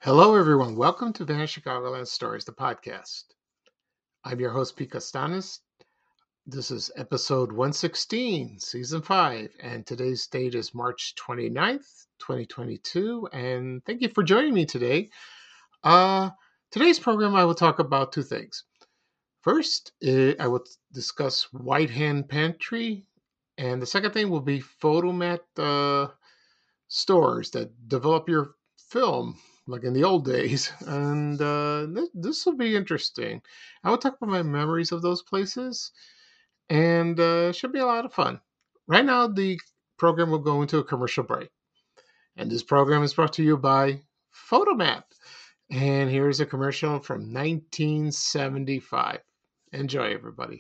Hello, everyone. Welcome to Vanished Chicagoland Stories, the podcast. I'm your host, Pete Costanis. This is episode 116, season 5, and today's date is March 29th, 2022. And thank you for joining me today. Today's program, I will talk about two things. First, I will discuss White Hand Pantry, and the second thing will be Photomat stores that develop your film like in the old days. And this will be interesting. I will talk about my memories of those places, and should be a lot of fun. Right now, the program will go into a commercial break, and this program is brought to you by Photomat. And here's a commercial from 1975. Enjoy, everybody.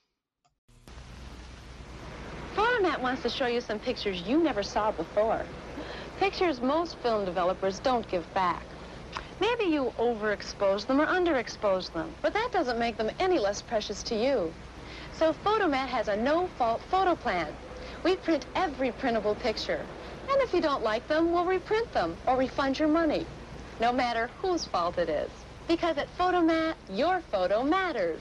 Photomat wants to show you some pictures you never saw before. Pictures most film developers don't give back. Maybe you overexpose them or underexpose them, but that doesn't make them any less precious to you. So Photomat has a no-fault photo plan. We print every printable picture. And if you don't like them, we'll reprint them or refund your money, no matter whose fault it is. Because at Photomat, your photo matters.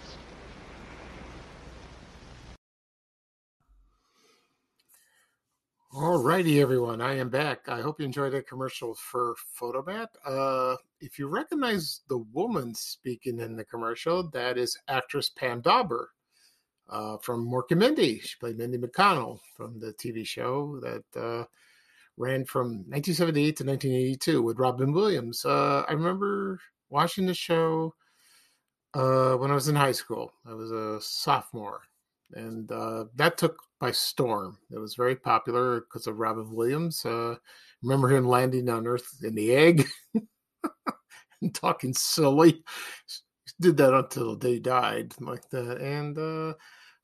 Alrighty, everyone. I am back. I hope you enjoyed that commercial for Photomat. If you recognize the woman speaking in the commercial, that is actress Pam Dawber from Mork and Mindy. She played Mindy McConnell from the TV show that ran from 1978 to 1982 with Robin Williams. I remember watching the show when I was in high school. I was a sophomore. And that took by storm. It was very popular because of Robin Williams. Remember him landing on Earth in the egg and talking silly. He did that until they died, like that. And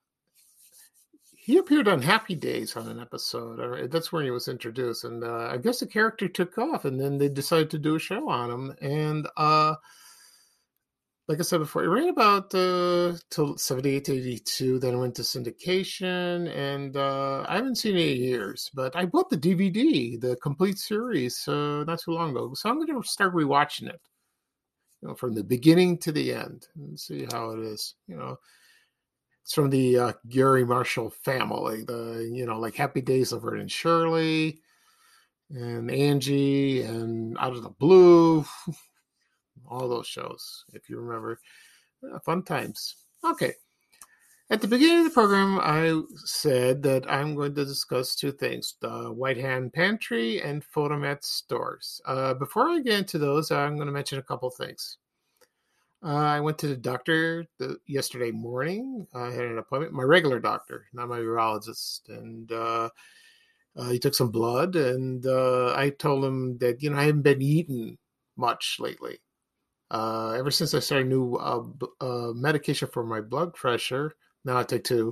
he appeared on Happy Days on an episode. That's where he was introduced. And I guess the character took off, and then they decided to do a show on him. And like I said before, it ran about till 78 to 82. Then it went to syndication, and I haven't seen it in years. But I bought the DVD, the complete series, not too long ago. So I'm going to start rewatching it, from the beginning to the end, and see how it is. It's from the Gary Marshall family. Like Happy Days, Laverne and Shirley, and Angie, and Out of the Blue. All those shows, if you remember. Fun times. Okay. At the beginning of the program, I said that I'm going to discuss two things, the White Hand Pantry and Photomat stores. Before I get into those, I'm going to mention a couple things. I went to the doctor yesterday morning. I had an appointment, my regular doctor, not my urologist. And he took some blood, and I told him that, I haven't been eating much lately. Ever since I started new medication for my blood pressure, now I take two.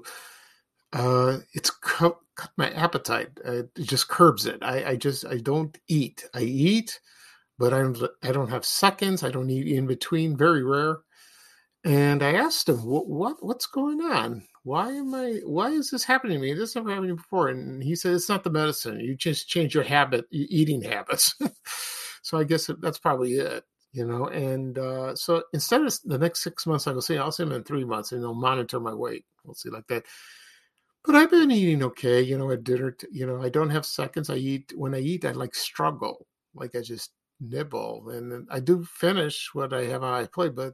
It's cut my appetite. It just curbs it. I don't eat. I eat, but I don't have seconds. I don't eat in between. Very rare. And I asked him, what's going on? Why is this happening to me? This never happened before. And he said, it's not the medicine. You just change your eating habits. So I guess that's probably it. And so instead of the next 6 months, I'll see him in 3 months, and they'll monitor my weight. We'll see like that. But I've been eating okay, at dinner. I don't have seconds. When I eat, I struggle, like I just nibble, and I do finish what I have on my plate, but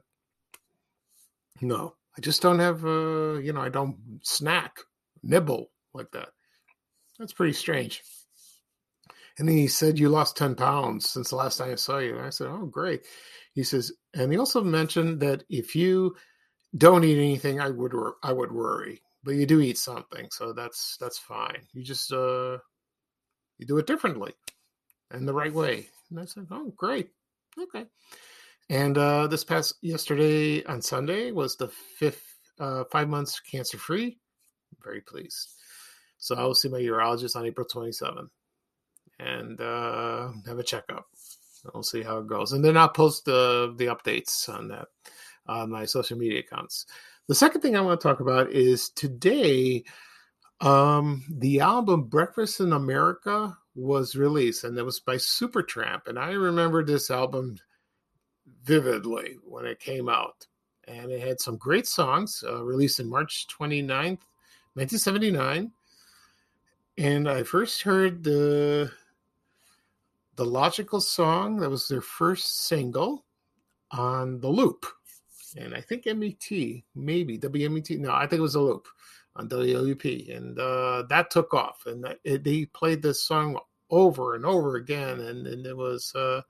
no, I just don't have, I don't snack, nibble like that. That's pretty strange. And then he said, you lost 10 pounds since the last time I saw you. And I said, oh, great. He says, and he also mentioned that if you don't eat anything, I would worry, but you do eat something. So that's fine. You just, you do it differently and the right way. And I said, oh, great. Okay. And this past yesterday on Sunday was the 5 months cancer free. I'm very pleased. So I will see my urologist on April 27th. And have a checkup. We'll see how it goes. And then I'll post the updates on that on my social media accounts. The second thing I want to talk about is today, the album Breakfast in America was released, and it was by Supertramp. And I remember this album vividly when it came out. And it had some great songs, released in March 29th, 1979. And I first heard the Logical Song. That was their first single on The Loop. And I think MET, maybe WMET. No, I think it was The Loop on WLUP. And that took off. And they played this song over and over again. And it was...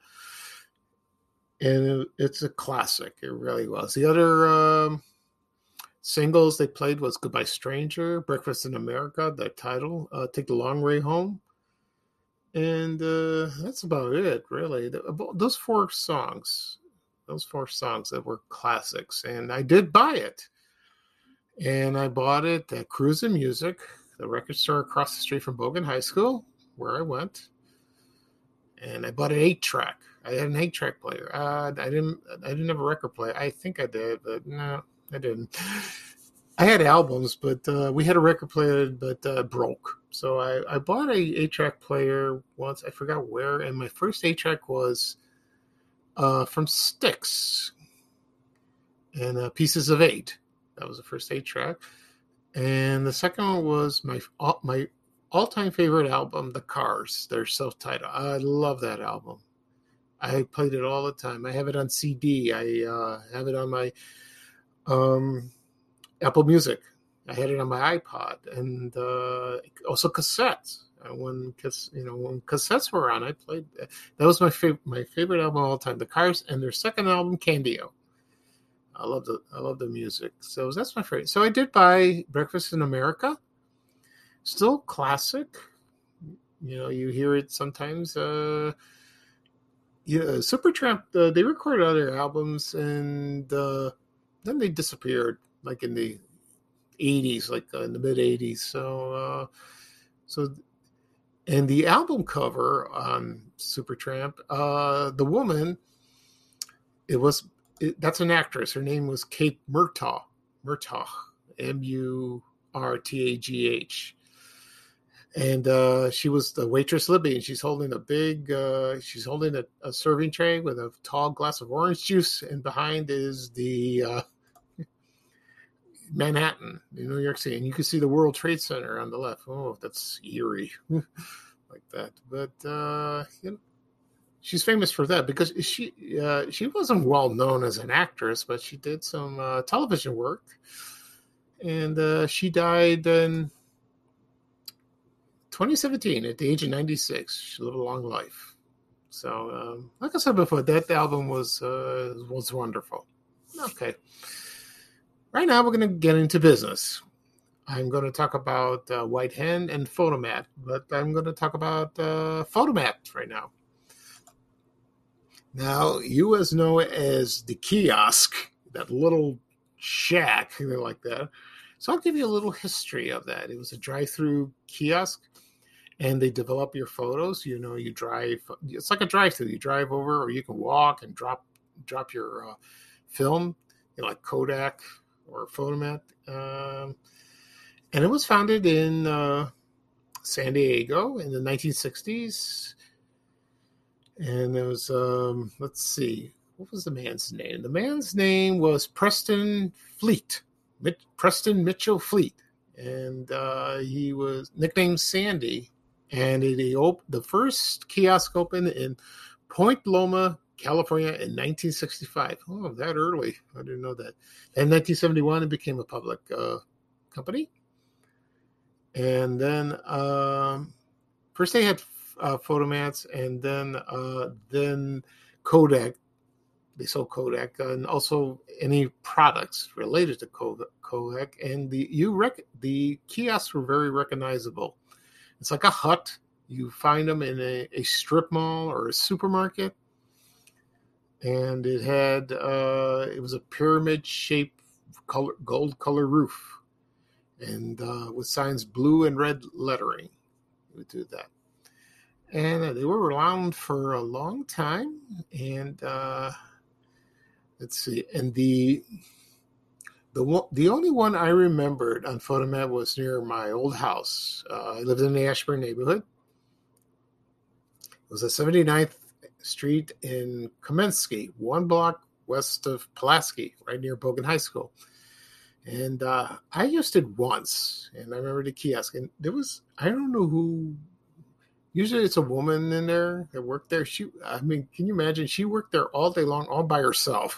and it's a classic. It really was. The other singles they played was Goodbye Stranger, Breakfast in America, the title, Take the Long Way Home. And that's about it, really. Those four songs that were classics. And I did buy it. And I bought it at Cruisin' Music, the record store across the street from Bogan High School, where I went. And I bought an 8-track. I had an 8-track player. I didn't have a record player. I think I did, but no, I didn't. I had albums, but we had a record player, but broke. So I bought a 8-track player once. I forgot where, and my first 8-track was from Styx and Pieces of 8. That was the first 8-track, and the second one was my all-time favorite album, The Cars. Their self-titled. I love that album. I played it all the time. I have it on CD. I have it on my Apple Music. I had it on my iPod, and also cassettes. When cassettes were on, I played. That was my favorite album of all time. The Cars and their second album, Candio. I love the music. So that's my favorite. So I did buy Breakfast in America. Still classic. You hear it sometimes. Supertramp, they recorded other albums, and then they disappeared, like in the 80s, like in the mid 80s. So and the album cover on Supertramp, the woman, that's an actress. Her name was Kate Murtaugh, Murtaugh. And she was the waitress Libby, and she's holding a serving tray with a tall glass of orange juice, and behind is the Manhattan, in New York City, and you can see the World Trade Center on the left. Oh, that's eerie, like that. But she's famous for that because she wasn't well known as an actress, but she did some television work, and she died in 2017 at the age of 96. She lived a long life. So, like I said before, that album was wonderful. Okay. Right now, we're going to get into business. I'm going to talk about White Hen and Fotomat, but I'm going to talk about Fotomat right now. Now, you as know it as the kiosk, that little shack, like that. So I'll give you a little history of that. It was a drive-through kiosk, and they develop your photos. You drive. It's like a drive-through. You drive over, or you can walk and drop your film, like Kodak or Fotomat. And it was founded in San Diego in the 1960s. And it was, let's see, what was the man's name? The man's name was Preston Mitchell Fleet. And he was nicknamed Sandy. And the first kiosk opened in Point Loma, California in 1965. Oh, that early. I didn't know that. In 1971, it became a public company. And then first they had Fotomats, and then Kodak. They sold Kodak, and also any products related to Kodak. And the kiosks were very recognizable. It's like a hut. You find them in a strip mall or a supermarket. And it had it was a pyramid-shaped gold color roof, and with signs blue and red lettering. We would do that. And they were around for a long time. And let's see. And the only one I remembered on Fotomat was near my old house. I lived in the Ashburn neighborhood. It was at 79th Street in Kamensky, one block west of Pulaski, right near Bogan High School. And I used it once, and I remember the kiosk, and there was, I don't know who, usually it's a woman in there that worked there. I mean, can you imagine? She worked there all day long, all by herself.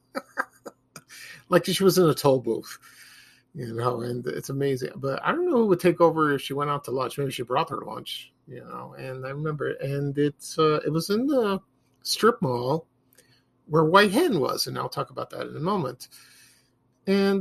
Like she was in a toll booth, and it's amazing. But I don't know who would take over if she went out to lunch. Maybe she brought her lunch, and I remember, and it was in the strip mall where White Hen was, and I'll talk about that in a moment. And,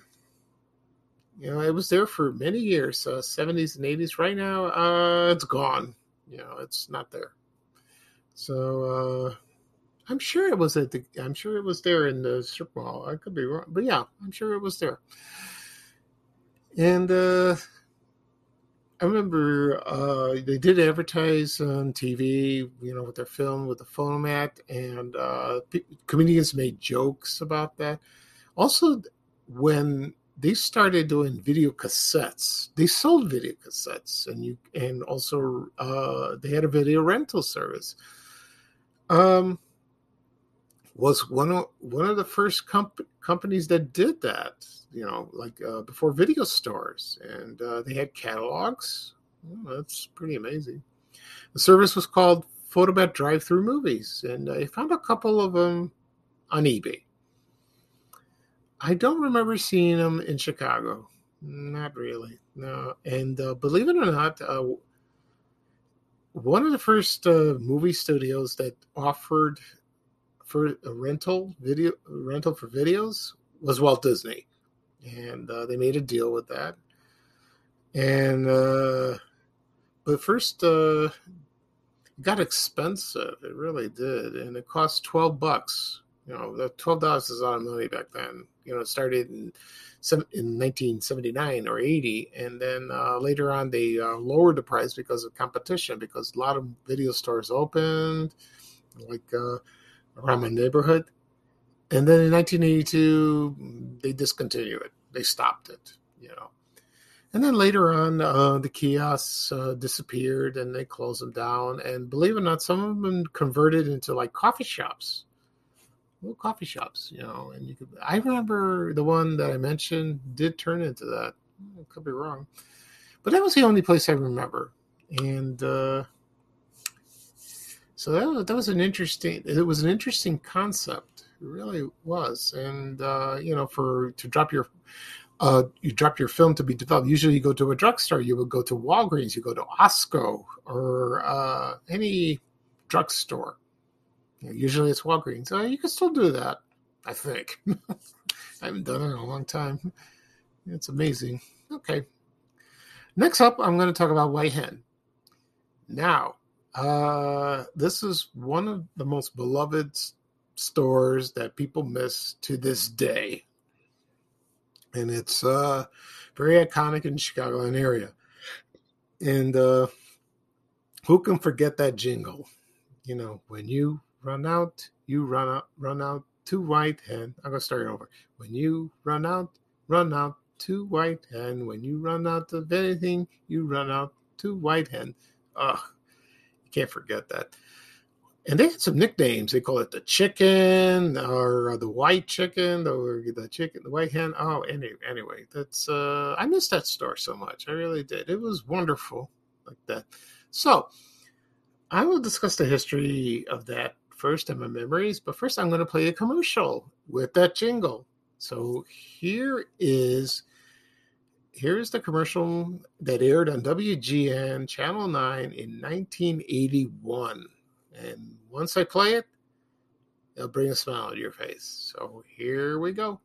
it was there for many years, 70s and 80s. Right now, it's gone. It's not there. So, I'm sure it was there in the strip mall. I could be wrong, but yeah, I'm sure it was there. And I remember they did advertise on TV, with their film with the Phonomat, and comedians made jokes about that. Also, when they started doing video cassettes, they sold video cassettes, and also they had a video rental service. Was one of the first companies that did that, before video stores, and they had catalogs. That's pretty amazing. The service was called Photomat Drive-Through Movies, and I found a couple of them on eBay. I don't remember seeing them in Chicago. Not really, no. And believe it or not, one of the first movie studios that offered for a rental for videos was Walt Disney, and they made a deal with that. And but first, it got expensive. It really did, and it cost $12. The $12 is a lot of money back then. It started in 1979 or 80, and then later on they lowered the price because of competition, because a lot of video stores opened, like around my neighborhood. And then in 1982, they discontinued it. They stopped it, And then later on, the kiosks disappeared, and they closed them down. And believe it or not, some of them converted into like coffee shops. Little coffee shops, and I remember the one that I mentioned did turn into that. I could be wrong, but that was the only place I remember. And so that was an interesting concept. It really was. And you drop your film to be developed. Usually you go to a drugstore, you would go to Walgreens, you go to Osco, or any drugstore. Usually it's Walgreens. You can still do that, I think. I haven't done it in a long time. It's amazing. Okay. Next up, I'm going to talk about White Hen. Now, this is one of the most beloved stores that people miss to this day. And it's very iconic in the Chicagoland area. And who can forget that jingle? When you run out to White Hen. I'm going to start it over. When you run out to White Hen. When you run out of anything, you run out to White Hen. You can't forget that. And they had some nicknames. They call it the chicken, or the white chicken, or the White Hen. Oh, anyway, that's I miss that store so much. I really did. It was wonderful like that. So I will discuss the history of that first and my memories, but first I'm going to play a commercial with that jingle. So here's the commercial that aired on WGN Channel 9 in 1981. And once I play it, it'll bring a smile to your face. So here we go.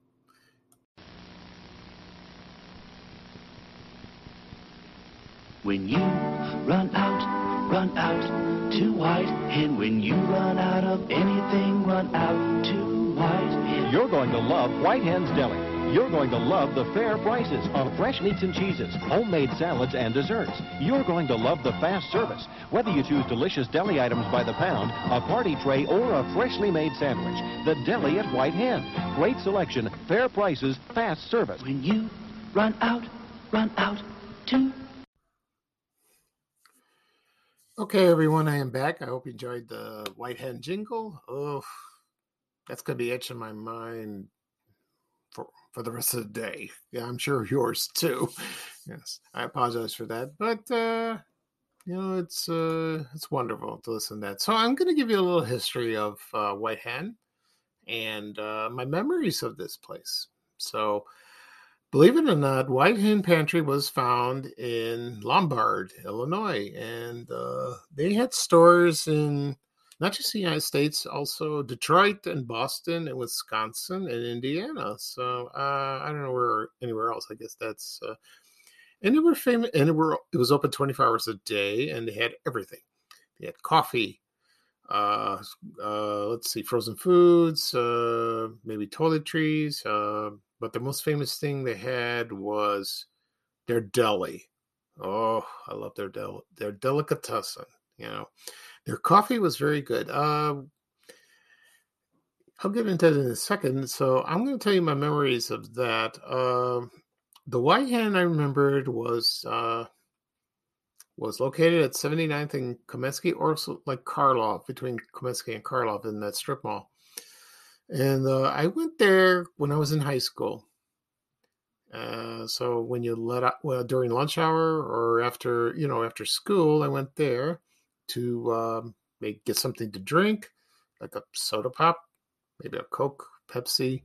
When you run out to White Hen. When you run out of anything, run out to White Hen. You're going to love White Hen's Deli. You're going to love the fair prices on fresh meats and cheeses, homemade salads, and desserts. You're going to love the fast service. Whether you choose delicious deli items by the pound, a party tray, or a freshly made sandwich, the deli at White Hen. Great selection, fair prices, fast service. When you run out to... Okay, everyone, I am back. I hope you enjoyed the White Hen jingle. Oh, That's going to be etched in my mind for the rest of the day. Yeah, I'm sure yours too. Yes, I apologize for that, but it's wonderful to listen to that. So I'm going to give you a little history of White Hen and my memories of this place. So, believe it or not, White Hen Pantry was found in Lombard, Illinois, and they had stores in not just the United States, also Detroit and Boston and Wisconsin and Indiana. So I don't know where anywhere else. I guess that's and they were famous, and it was open 24 hours a day, and they had everything. They had coffee, let's see, frozen foods, maybe toiletries. But the most famous thing they had was their deli. Oh, I love their delicatessen. Their coffee was very good. I'll get into that in a second. So I'm going to tell you my memories of that. The White Hen I remembered was located at 79th and Komensky, or like Karlov, between Komensky and Karlov in that strip mall. And I went there when I was in high school. So when you during lunch hour or after school, I went there to maybe get something to drink, like a soda pop, maybe a Coke, Pepsi,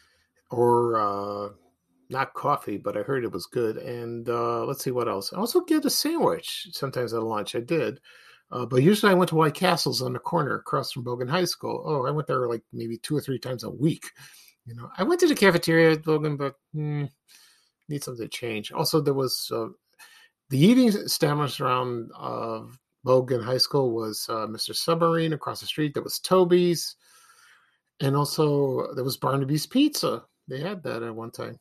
or not coffee, but I heard it was good. And let's see what else. I also get a sandwich sometimes at lunch. I did. But usually I went to White Castles on the corner across from Bogan High School. Oh, I went there like maybe 2 or 3 times a week. I went to the cafeteria at Bogan, but need something to change. Also, there was the eating establishment around Bogan High School was Mr. Submarine across the street. There was Toby's. And also there was Barnaby's Pizza. They had that at one time.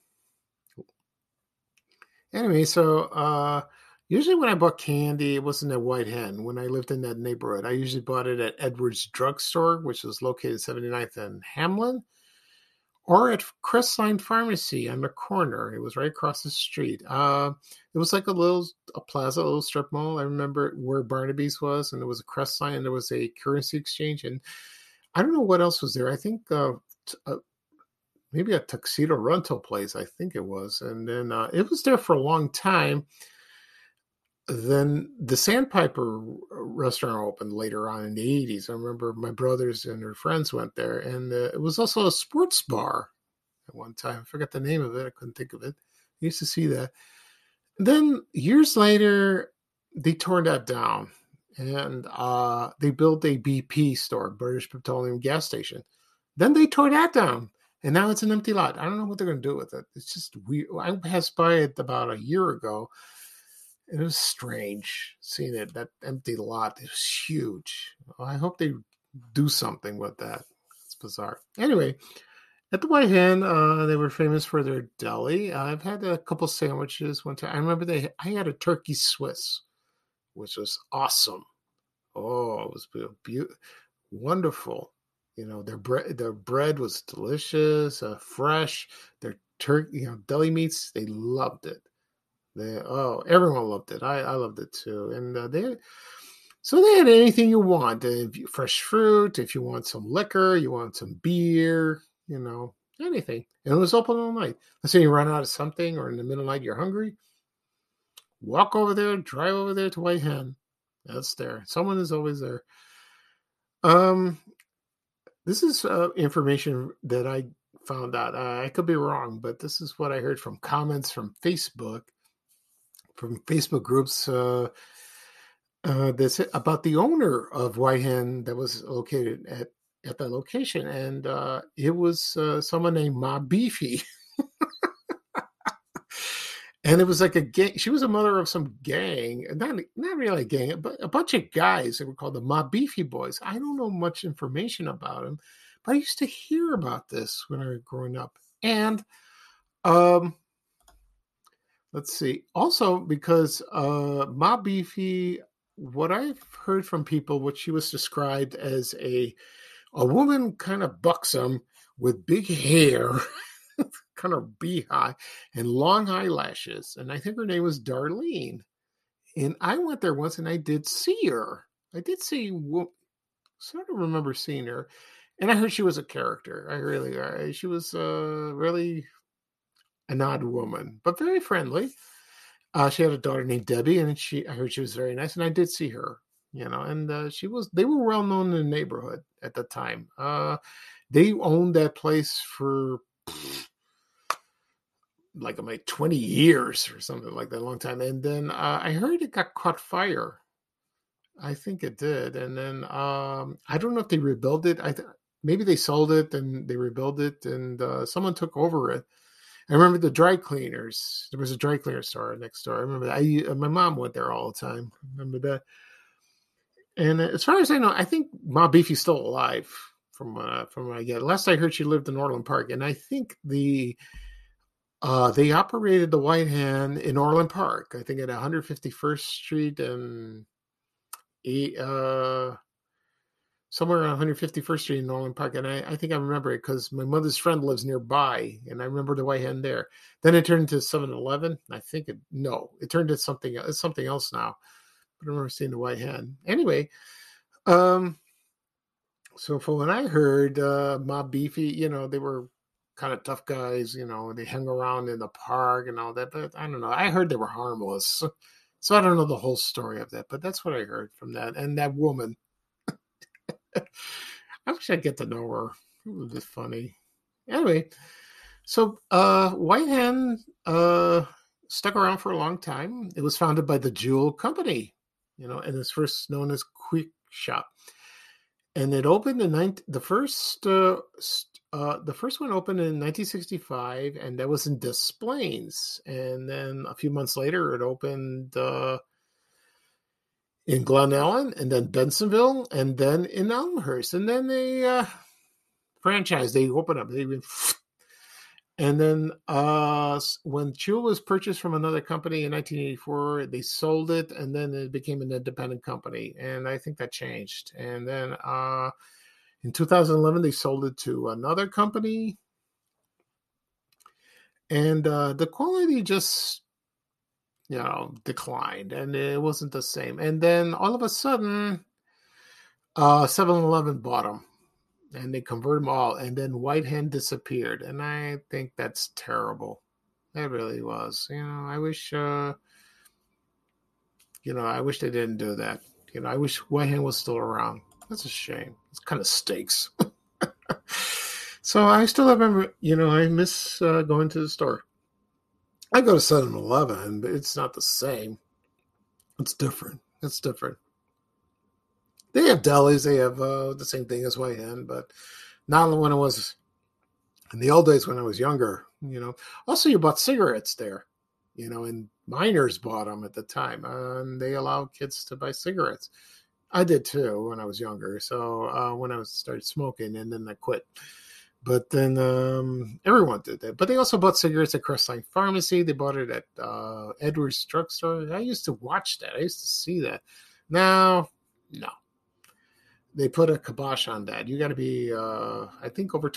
Anyway, so usually when I bought candy, it wasn't at White Hen. When I lived in that neighborhood, I usually bought it at Edwards Drugstore, which was located 79th and Hamlin, or at Crestline Pharmacy on the corner. It was right across the street. It was like a plaza, a little strip mall. I remember where Barnaby's was, and there was a Crestline, and there was a currency exchange, and I don't know what else was there. I think maybe a tuxedo rental place, I think it was. And then it was there for a long time. Then the Sandpiper restaurant opened later on in the 80s. I remember my brothers and their friends went there. And it was also a sports bar at one time. I forgot the name of it. I couldn't think of it. I used to see that. Then years later, they tore that down. And they built a BP store, British Petroleum Gas Station. Then they tore that down. And now it's an empty lot. I don't know what they're going to do with it. It's just weird. I passed by it about a year ago. It was strange seeing it. That empty lot is huge. I hope they do something with that. It's bizarre. Anyway, at the White Hen, they were famous for their deli. I've had a couple sandwiches one time. I remember I had a turkey Swiss, which was awesome. Oh, it was beautiful, wonderful. Their bread was delicious, fresh. Their turkey, deli meats, they loved it. Everyone loved it. I loved it too. And they had anything you want. Fresh fruit, if you want some liquor, you want some beer, anything. And it was open all night. Let's say you run out of something, or in the middle of the night you're hungry. Walk over there, drive over there to White Hen. That's there. Someone is always there. This is information that I found out. I could be wrong, but this is what I heard from comments from Facebook groups that's about the owner of White Hen that was located at that location, and it was someone named Ma Beefy. And it was like a gang. She was a mother of some gang, not really a gang, but a bunch of guys that were called the Ma Beefy Boys. I don't know much information about them, but I used to hear about this when I was growing up. And let's see. Also, because Ma Beefy, what I've heard from people, what she was described as a woman kind of buxom with big hair. Kind of beehive and long eyelashes, and I think her name was Darlene. And I went there once, and I did see her. Sort of remember seeing her, And I heard she was a character. She was really an odd woman, but very friendly. She had a daughter named Debbie, and I heard she was very nice, and I did see her, and they were well known in the neighborhood at the time. They owned that place for like 20 years or something like that, a long time. And then I heard it got caught fire. I think it did. And then I don't know if they rebuilt it. Maybe they sold it and they rebuilt it, and someone took over it. I remember the dry cleaners. There was a dry cleaner store next door. I remember that. My mom went there all the time. I remember that. And as far as I know, I think Ma Beefy's still alive from what I get. Last I heard, she lived in Orland Park, and I think they operated the White Hand in Orland Park. I think at 151st Street and somewhere on 151st Street in Orland Park. And I think I remember it because my mother's friend lives nearby, and I remember the White Hand there. Then it turned into 7-Eleven. I think it turned into something. It's something else now. But I remember seeing the White Hand. Anyway, so from what I heard, Ma Beefy, they were kind of tough guys, they hung around in the park and all that. But I don't know. I heard they were harmless. So I don't know the whole story of that, but that's what I heard from that. And that woman. I wish I'd get to know her. It would be funny. Anyway, so White Hand stuck around for a long time. It was founded by the Jewel Company, and it's first known as Quick Shop. And it opened the first one opened in 1965, and that was in Des Plaines. And then a few months later, it opened in Glen Ellen, and then Bensonville, and then in Elmhurst. And then they franchised. They opened up. And then when Jewel was purchased from another company in 1984, they sold it, and then it became an independent company. And I think that changed. And then in 2011, they sold it to another company. And the quality just declined, and it wasn't the same. And then all of a sudden, 7-Eleven bought them, and they converted them all, and then White Hand disappeared. And I think that's terrible. That really was. I wish, I wish they didn't do that. I wish White Hand was still around. That's a shame. It kind of stinks. So I still remember, I miss going to the store. I go to 7-Eleven, but it's not the same. It's different. They have delis. They have the same thing as White Hand, but not when it was in the old days when I was younger. Also you bought cigarettes there, and minors bought them at the time, and they allowed kids to buy cigarettes. I did too when I was younger. So when I started smoking, and then I quit. But then everyone did that. But they also bought cigarettes at Crestline Pharmacy. They bought it at Edwards Drugstore. I used to watch that. I used to see that. Now, no. They put a kibosh on that. You got to be, I think over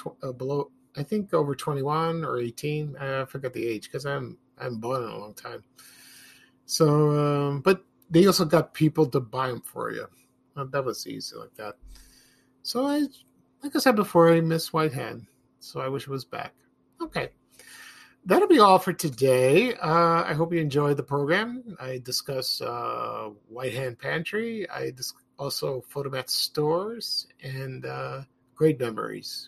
21 or 18. I forgot the age because I haven't bought it in a long time. So, but they also got people to buy them for you. That was easy like that. So like I said before, I miss White Hand, so I wish it was back. Okay. That'll be all for today. I hope you enjoyed the program. I discussed White Hand Pantry. I also Photomat stores, and great memories.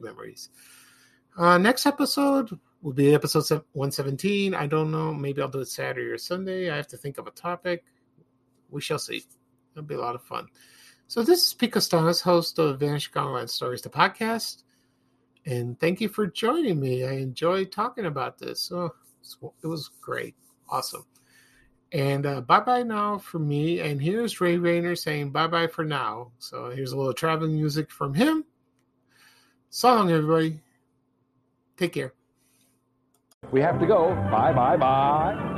Next episode will be episode 117. I don't know. Maybe I'll do it Saturday or Sunday. I have to think of a topic. We shall see. It'll be a lot of fun. So this is Pete Costanas, host of Vanished Gongland Stories, the podcast. And thank you for joining me. I enjoyed talking about this. Oh, it was great. Awesome. And bye-bye now for me. And here's Ray Rayner saying bye-bye for now. So here's a little traveling music from him. So long, everybody. Take care. We have to go. Bye, bye, bye.